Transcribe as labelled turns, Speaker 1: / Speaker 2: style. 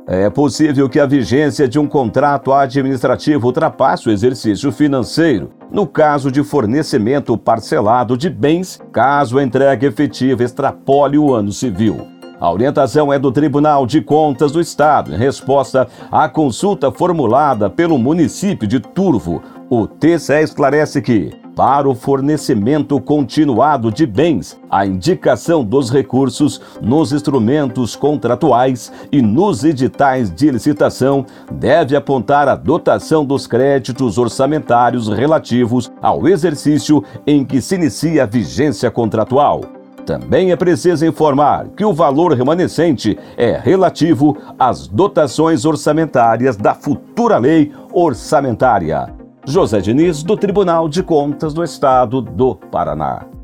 Speaker 1: É possível que a vigência de um contrato administrativo ultrapasse o exercício financeiro, no caso de fornecimento parcelado de bens, caso a entrega efetiva extrapole o ano civil. A orientação é do Tribunal de Contas do Estado, em resposta à consulta formulada pelo município de Turvo. O TCE esclarece que, para o fornecimento continuado de bens, a indicação dos recursos nos instrumentos contratuais e nos editais de licitação deve apontar a dotação dos créditos orçamentários relativos ao exercício em que se inicia a vigência contratual. Também é preciso informar que o valor remanescente é relativo às dotações orçamentárias da futura lei orçamentária. José Diniz, do Tribunal de Contas do Estado do Paraná.